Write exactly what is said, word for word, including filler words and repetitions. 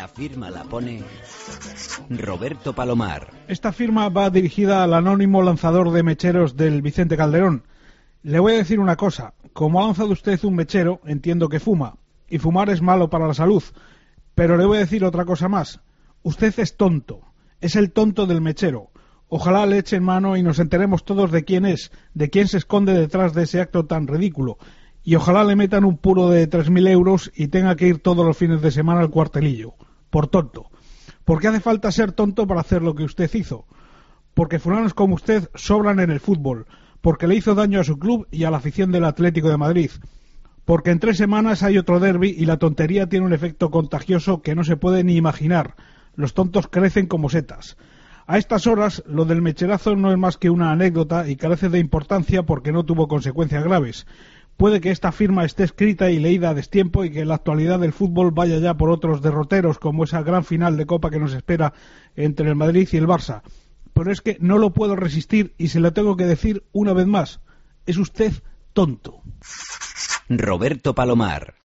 La firma la pone Roberto Palomar. Esta firma va dirigida al anónimo lanzador de mecheros del Vicente Calderón. Le voy a decir una cosa. Como ha lanzado usted un mechero, entiendo que fuma. Y fumar es malo para la salud. Pero le voy a decir otra cosa más. Usted es tonto. Es el tonto del mechero. Ojalá le echen mano y nos enteremos todos de quién es, de quién se esconde detrás de ese acto tan ridículo. Y ojalá le metan un puro de tres mil euros y tenga que ir todos los fines de semana al cuartelillo. Por tonto. Porque hace falta ser tonto para hacer lo que usted hizo. Porque fulanos como usted sobran en el fútbol. Porque le hizo daño a su club y a la afición del Atlético de Madrid. Porque en tres semanas hay otro derbi y la tontería tiene un efecto contagioso que no se puede ni imaginar. Los tontos crecen como setas. A estas horas, lo del mecherazo no es más que una anécdota y carece de importancia porque no tuvo consecuencias graves. Puede que esta firma esté escrita y leída a destiempo y que la actualidad del fútbol vaya ya por otros derroteros, como esa gran final de Copa que nos espera entre el Madrid y el Barça. Pero es que no lo puedo resistir y se lo tengo que decir una vez más. Es usted tonto. Roberto Palomar.